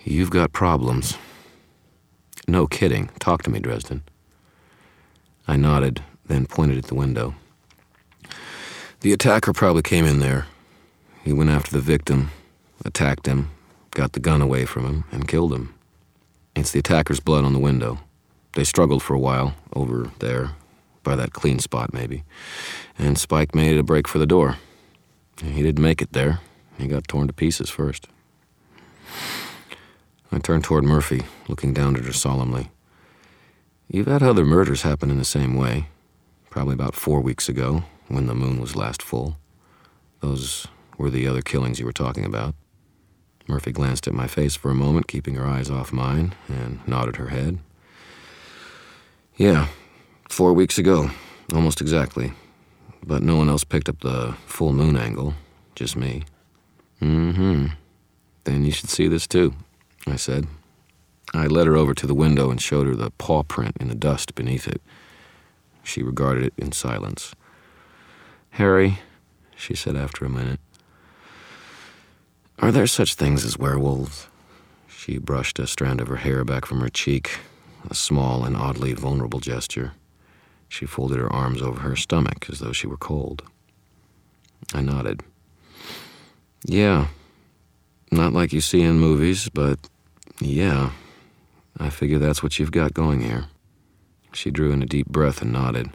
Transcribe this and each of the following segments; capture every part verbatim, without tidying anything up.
You've got problems. No kidding. Talk to me, Dresden. I nodded, then pointed at the window. The attacker probably came in there. He went after the victim, attacked him, got the gun away from him, and killed him. It's the attacker's blood on the window. They struggled for a while, over there, by that clean spot maybe, and Spike made a break for the door. He didn't make it there. He got torn to pieces first. I turned toward Murphy, looking down at her solemnly. You've had other murders happen in the same way, probably about four weeks ago, when the moon was last full. Those were the other killings you were talking about. Murphy glanced at my face for a moment, keeping her eyes off mine, and nodded her head. Yeah, four weeks ago, almost exactly. But no one else picked up the full moon angle, just me. Mm-hmm. Then you should see this too, I said. I led her over to the window and showed her the paw print in the dust beneath it. She regarded it in silence. Harry, she said after a minute, are there such things as werewolves? She brushed a strand of her hair back from her cheek, a small and oddly vulnerable gesture. She folded her arms over her stomach as though she were cold. I nodded. Yeah, not like you see in movies, but yeah, I figure that's what you've got going here. She drew in a deep breath and nodded.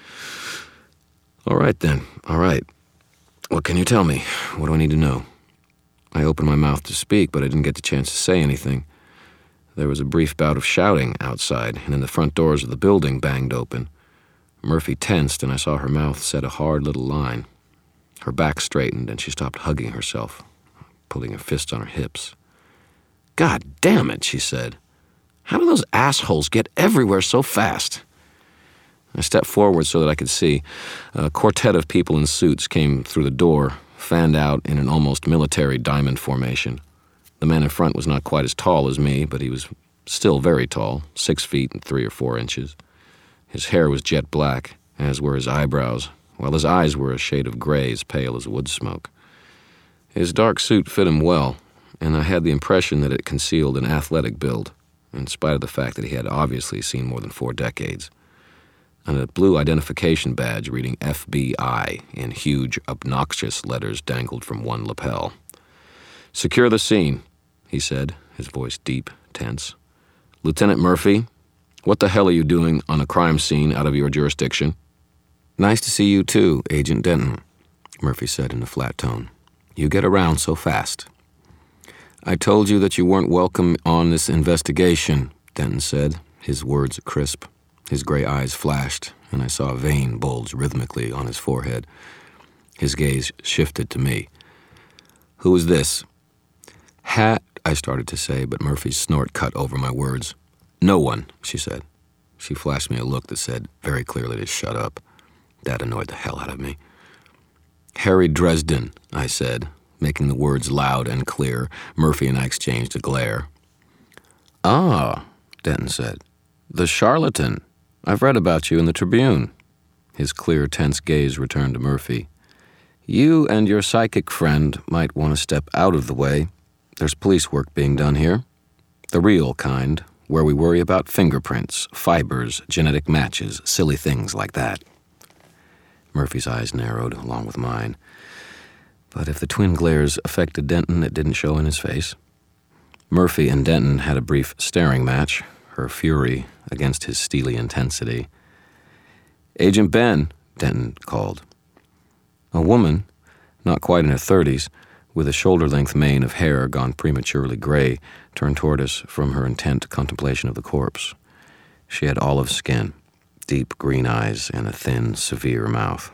All right then, all right. What can you tell me? What do I need to know? I opened my mouth to speak, but I didn't get the chance to say anything. There was a brief bout of shouting outside, and then the front doors of the building banged open. Murphy tensed, and I saw her mouth set a hard little line. Her back straightened, and she stopped hugging herself, pulling her fists on her hips. God damn it, she said. How do those assholes get everywhere so fast? I stepped forward so that I could see. A quartet of people in suits came through the door, fanned out in an almost military diamond formation. The man in front was not quite as tall as me, but he was still very tall, six feet and three or four inches. His hair was jet black, as were his eyebrows, while his eyes were a shade of gray as pale as wood smoke. His dark suit fit him well, and I had the impression that it concealed an athletic build, in spite of the fact that he had obviously seen more than four decades. And a blue identification badge reading F B I in huge, obnoxious letters dangled from one lapel. Secure the scene, he said, his voice deep, tense. Lieutenant Murphy, what the hell are you doing on a crime scene out of your jurisdiction? Nice to see you too, Agent Denton, Murphy said in a flat tone. You get around so fast. I told you that you weren't welcome on this investigation, Denton said, his words crisp. His gray eyes flashed, and I saw a vein bulge rhythmically on his forehead. His gaze shifted to me. Who is this? Hat, I started to say, but Murphy's snort cut over my words. No one, she said. She flashed me a look that said very clearly to shut up. That annoyed the hell out of me. Harry Dresden, I said, making the words loud and clear. Murphy and I exchanged a glare. Ah, Denton said. The charlatan. I've read about you in the Tribune. His clear, tense gaze returned to Murphy. You and your psychic friend might want to step out of the way. There's police work being done here. The real kind, where we worry about fingerprints, fibers, genetic matches, silly things like that. Murphy's eyes narrowed, along with mine. But if the twin glares affected Denton, it didn't show in his face. Murphy and Denton had a brief staring match, her fury against his steely intensity. Agent Ben, Denton called. A woman, not quite in her thirties, with a shoulder-length mane of hair gone prematurely gray, turned toward us from her intent contemplation of the corpse. She had olive skin, deep green eyes, and a thin, severe mouth.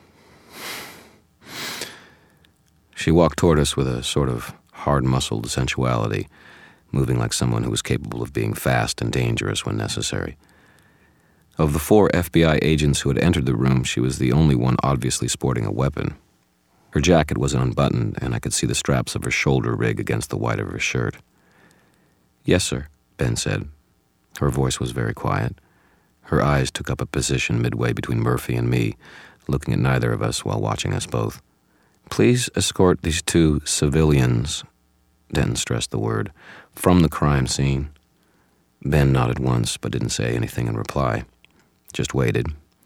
She walked toward us with a sort of hard-muscled sensuality, moving like someone who was capable of being fast and dangerous when necessary. Of the four F B I agents who had entered the room, she was the only one obviously sporting a weapon. Her jacket was unbuttoned, and I could see the straps of her shoulder rig against the white of her shirt. Yes, sir, Ben said. Her voice was very quiet. Her eyes took up a position midway between Murphy and me, looking at neither of us while watching us both. Please escort these two civilians. Denton stressed the word. From the crime scene. Ben nodded once, but didn't say anything in reply. Just waited.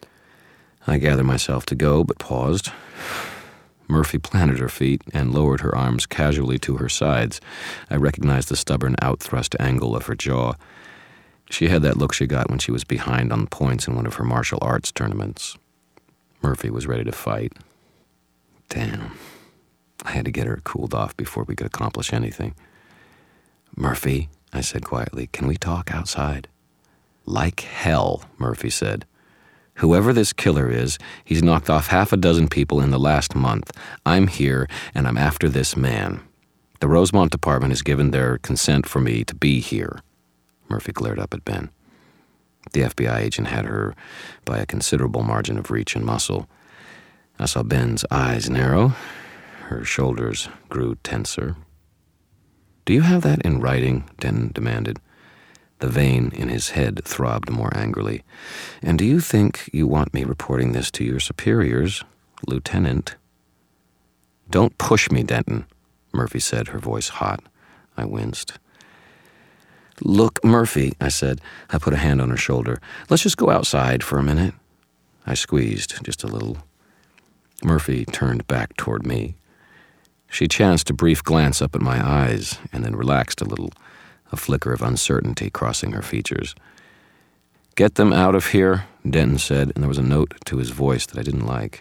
I gathered myself to go, but paused. Murphy planted her feet and lowered her arms casually to her sides. I recognized the stubborn outthrust angle of her jaw. She had that look she got when she was behind on points in one of her martial arts tournaments. Murphy was ready to fight. Damn. I had to get her cooled off before we could accomplish anything. Murphy, I said quietly, can we talk outside? Like hell, Murphy said. Whoever this killer is, he's knocked off half a dozen people in the last month. I'm here, and I'm after this man. The Rosemont Department has given their consent for me to be here. Murphy glared up at Ben. The F B I agent had her by a considerable margin of reach and muscle. I saw Ben's eyes narrow. Her shoulders grew tenser. Do you have that in writing? Denton demanded. The vein in his head throbbed more angrily. And do you think you want me reporting this to your superiors, Lieutenant? Don't push me, Denton, Murphy said, her voice hot. I winced. Look, Murphy, I said. I put a hand on her shoulder. Let's just go outside for a minute. I squeezed just a little. Murphy turned back toward me. She chanced a brief glance up at my eyes and then relaxed a little, a flicker of uncertainty crossing her features. Get them out of here, Denton said, and there was a note to his voice that I didn't like.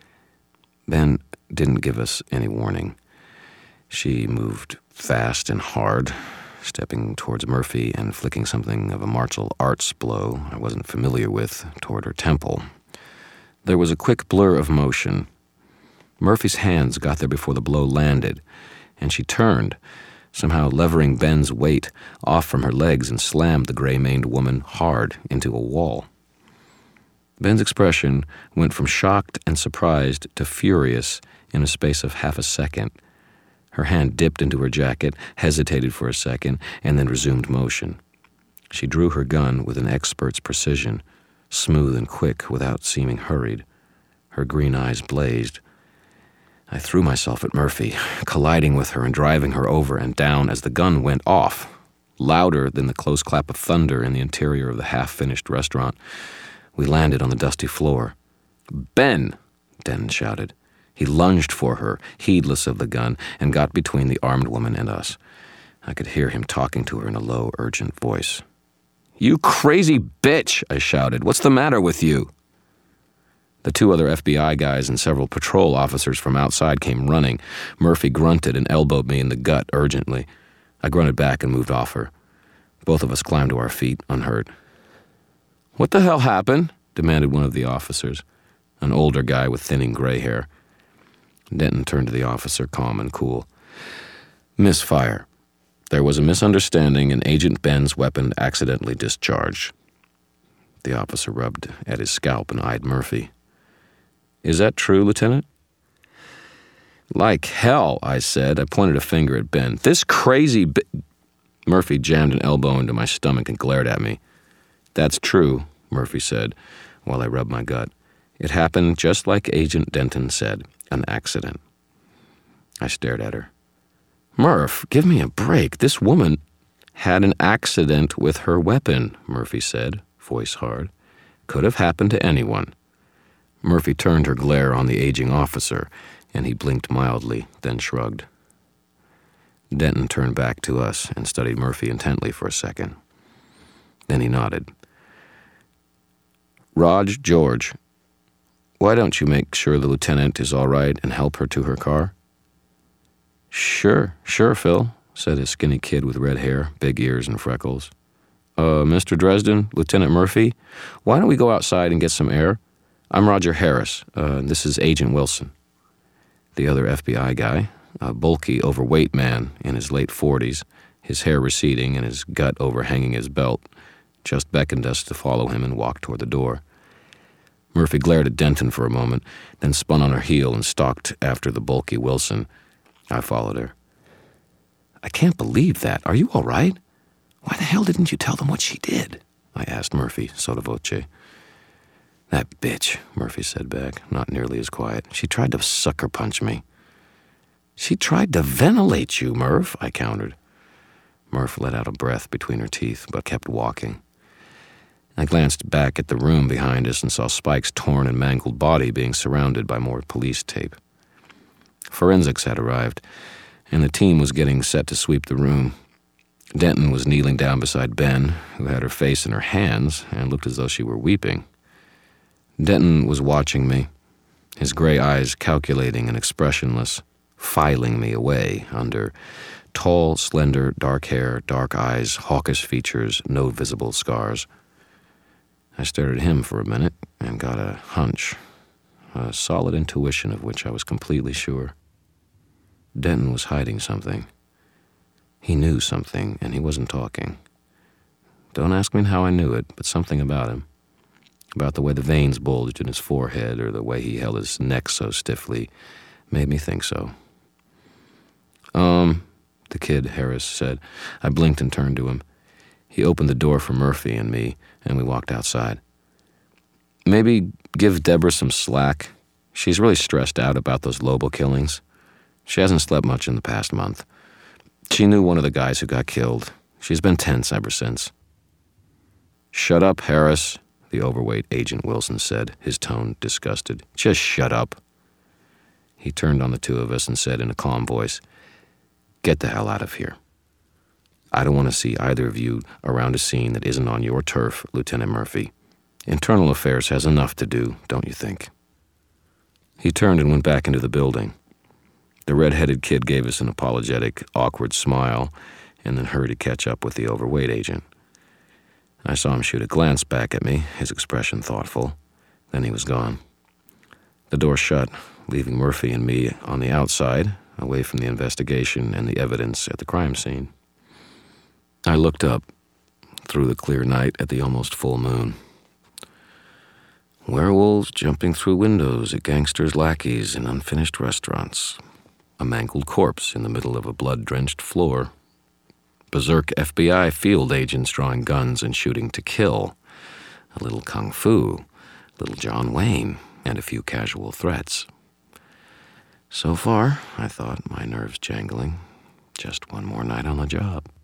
Ben didn't give us any warning. She moved fast and hard, stepping towards Murphy and flicking something of a martial arts blow I wasn't familiar with toward her temple. There was a quick blur of motion. Murphy's hands got there before the blow landed, and she turned, somehow levering Ben's weight off from her legs and slammed the gray-maned woman hard into a wall. Ben's expression went from shocked and surprised to furious in a space of half a second. Her hand dipped into her jacket, hesitated for a second, and then resumed motion. She drew her gun with an expert's precision, smooth and quick without seeming hurried. Her green eyes blazed. I threw myself at Murphy, colliding with her and driving her over and down as the gun went off, louder than the close clap of thunder in the interior of the half-finished restaurant. We landed on the dusty floor. Ben! Denton shouted. He lunged for her, heedless of the gun, and got between the armed woman and us. I could hear him talking to her in a low, urgent voice. You crazy bitch, I shouted. What's the matter with you? The two other F B I guys and several patrol officers from outside came running. Murphy grunted and elbowed me in the gut urgently. I grunted back and moved off her. Both of us climbed to our feet, unhurt. What the hell happened? Demanded one of the officers, an older guy with thinning gray hair. Denton turned to the officer, calm and cool. Misfire. There was a misunderstanding and Agent Ben's weapon accidentally discharged. The officer rubbed at his scalp and eyed Murphy. Is that true, Lieutenant? Like hell, I said. I pointed a finger at Ben. This crazy bi- Murphy jammed an elbow into my stomach and glared at me. That's true, Murphy said, while I rubbed my gut. It happened just like Agent Denton said, an accident. I stared at her. Murph, give me a break. This woman had an accident with her weapon, Murphy said, voice hard. Could have happened to anyone. Murphy turned her glare on the aging officer, and he blinked mildly, then shrugged. Denton turned back to us and studied Murphy intently for a second. Then he nodded. Raj, George, why don't you make sure the lieutenant is all right and help her to her car? Sure, sure, Phil, said a skinny kid with red hair, big ears, and freckles. Uh, Mister Dresden, Lieutenant Murphy, why don't we go outside and get some air? I'm Roger Harris. Uh, this is Agent Wilson. The other F B I guy, a bulky, overweight man in his late forties, his hair receding and his gut overhanging his belt, just beckoned us to follow him and walked toward the door. Murphy glared at Denton for a moment, then spun on her heel and stalked after the bulky Wilson. I followed her. I can't believe that. Are you all right? Why the hell didn't you tell them what she did? I asked Murphy, sotto voce. That bitch, Murphy said back, not nearly as quiet. She tried to sucker punch me. "She tried to ventilate you, Murph," I countered. Murph let out a breath between her teeth, but kept walking. I glanced back at the room behind us and saw Spike's torn and mangled body being surrounded by more police tape. Forensics had arrived, and the team was getting set to sweep the room. Denton was kneeling down beside Ben, who had her face in her hands and looked as though she were weeping. Denton was watching me, his gray eyes calculating and expressionless, filing me away under tall, slender, dark hair, dark eyes, hawkish features, no visible scars. I stared at him for a minute and got a hunch, a solid intuition of which I was completely sure. Denton was hiding something. He knew something, and he wasn't talking. Don't ask me how I knew it, but something about him. About the way the veins bulged in his forehead or the way he held his neck so stiffly made me think so. Um, the kid, Harris, said. I blinked and turned to him. He opened the door for Murphy and me, and we walked outside. Maybe give Deborah some slack. She's really stressed out about those Lobo killings. She hasn't slept much in the past month. She knew one of the guys who got killed. She's been tense ever since. "Shut up, Harris," the overweight Agent Wilson said, his tone disgusted. "Just shut up." He turned on the two of us and said in a calm voice, "Get the hell out of here. I don't want to see either of you around a scene that isn't on your turf, Lieutenant Murphy. Internal Affairs has enough to do, don't you think?" He turned and went back into the building. The red-headed kid gave us an apologetic, awkward smile and then hurried to catch up with the overweight agent. I saw him shoot a glance back at me, his expression thoughtful. Then he was gone. The door shut, leaving Murphy and me on the outside, away from the investigation and the evidence at the crime scene. I looked up through the clear night at the almost full moon. Werewolves jumping through windows at gangsters' lackeys in unfinished restaurants. A mangled corpse in the middle of a blood-drenched floor. Berserk F B I field agents drawing guns and shooting to kill. A little kung fu, little John Wayne, and a few casual threats. So far, I thought, my nerves jangling, just one more night on the job.